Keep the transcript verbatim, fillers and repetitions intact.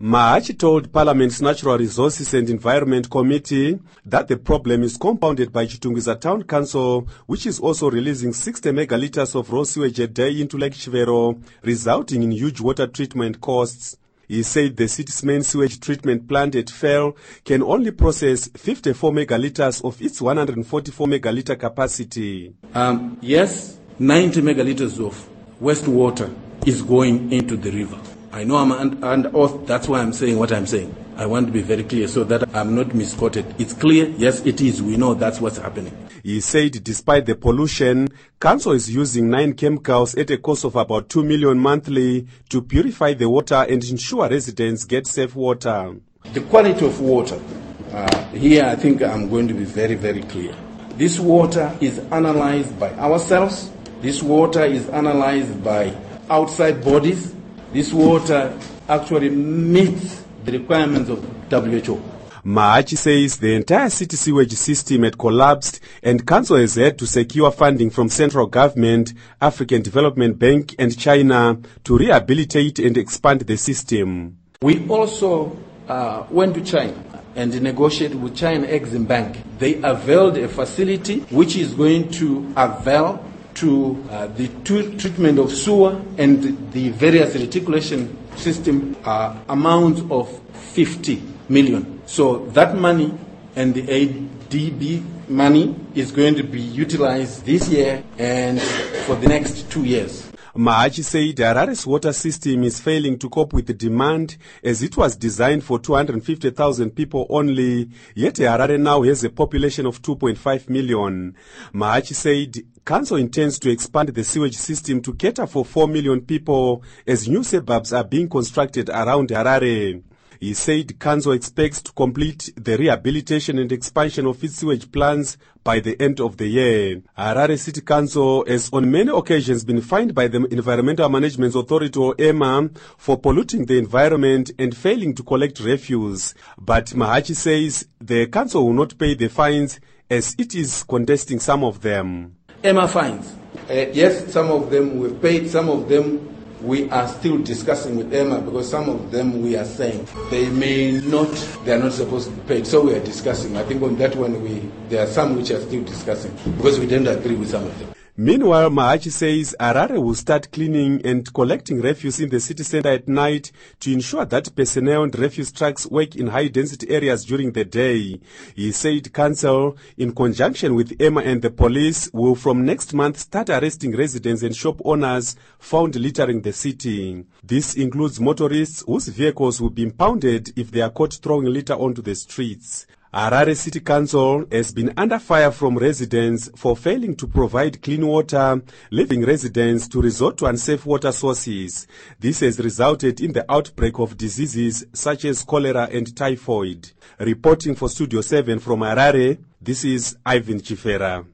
Mahachi told Parliament's Natural Resources and Environment Committee that the problem is compounded by Chitungwiza Town Council, which is also releasing sixty megalitres of raw sewage a day into Lake Chivero, resulting in huge water treatment costs. He said the city's main sewage treatment plant at Fell can only process fifty-four megalitres of its one hundred forty-four megalitre capacity. Um, yes, ninety megalitres of wastewater is going into the river. I know I'm under oath, that's why I'm saying what I'm saying. I want to be very clear so that I'm not misquoted. It's clear, yes it is, we know that's what's happening. He said despite the pollution, Council is using nine chemicals at a cost of about two million monthly to purify the water and ensure residents get safe water. The quality of water, uh, here I think I'm going to be very, very clear. This water is analyzed by ourselves. This water is analyzed by outside bodies. This water actually meets the requirements of W H O. Mahachi says the entire city sewage system had collapsed and Council has had to secure funding from central government, African Development Bank and China to rehabilitate and expand the system. We also uh, went to China and negotiated with China Exim Bank. They availed a facility which is going to avail to uh, the treatment of sewer and the various reticulation system uh, amount of fifty million. So that money and the A D B money is going to be utilized this year and for the next two years. Mahachi said Harare's water system is failing to cope with the demand as it was designed for two hundred fifty thousand people only, yet Harare now has a population of two point five million. Mahachi said Council intends to expand the sewage system to cater for four million people as new suburbs are being constructed around Harare. He said Council expects to complete the rehabilitation and expansion of its sewage plants by the end of the year. Harare City Council has on many occasions been fined by the Environmental Management Authority or E M A for polluting the environment and failing to collect refuse. But Mahachi says the council will not pay the fines as it is contesting some of them. E M A fines. Uh, yes, some of them were paid, some of them we are still discussing with E M A because some of them we are saying they may not, they are not supposed to be paid. So we are discussing. I think on that one we there are some which are still discussing because we don't agree with some of them. Meanwhile, Mahachi says Harare will start cleaning and collecting refuse in the city center at night to ensure that personnel and refuse trucks work in high-density areas during the day. He said Council, in conjunction with E M A and the police, will from next month start arresting residents and shop owners found littering the city. This includes motorists whose vehicles will be impounded if they are caught throwing litter onto the streets. Harare City Council has been under fire from residents for failing to provide clean water, leaving residents to resort to unsafe water sources. This has resulted in the outbreak of diseases such as cholera and typhoid. Reporting for Studio seven from Harare, this is Ivan Chifera.